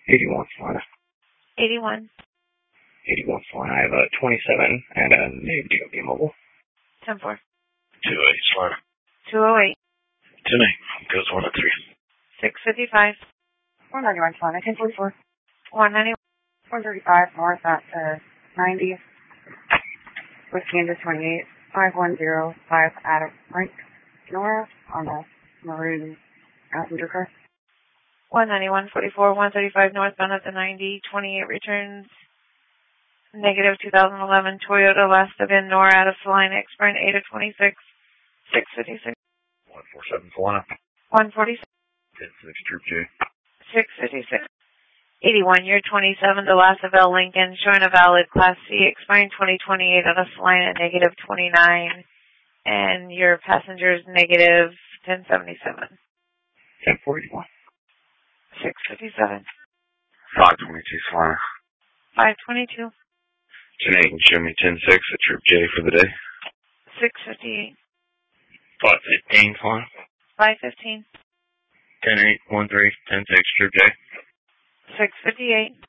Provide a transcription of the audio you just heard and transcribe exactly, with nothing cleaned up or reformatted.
eighty-one Solana. eighty-one. eighty-one Solana. I have a twenty-seven and a name D O B mobile. ten four. two oh eight Solana. two oh eight. ten eight. Goes one oh three. six fifty-five. one ninety-one Solana. ten forty-four. one ninety-one. one thirty-five north at uh, ninety. With Kansas twenty-eight. five one zero five Adam Frank Nora on the maroon passenger car. one ninety-one forty-four. one thirty-five northbound at the ninety. twenty-eight returns. Negative two thousand eleven Toyota Lasta Bin Nora out of Salina Expert eight of twenty-six. six fifty-six. one forty-seven Solana. one forty-six. ten six Troop J. six fifty-six. eighty-one, year twenty-seven, the Lassaville Lincoln, showing a valid Class C, expiring twenty twenty-eight out of Salina, negative twenty-nine, and your passengers negative ten seventy-seven. ten forty-one. six fifty-seven. five twenty-two Solana. five twenty-two. ten eight and show me ten six at Troop J for the day. six fifty-eight. five fifteen Solana. five fifteen. ten eight one three ten six Troop J. six fifty-eight.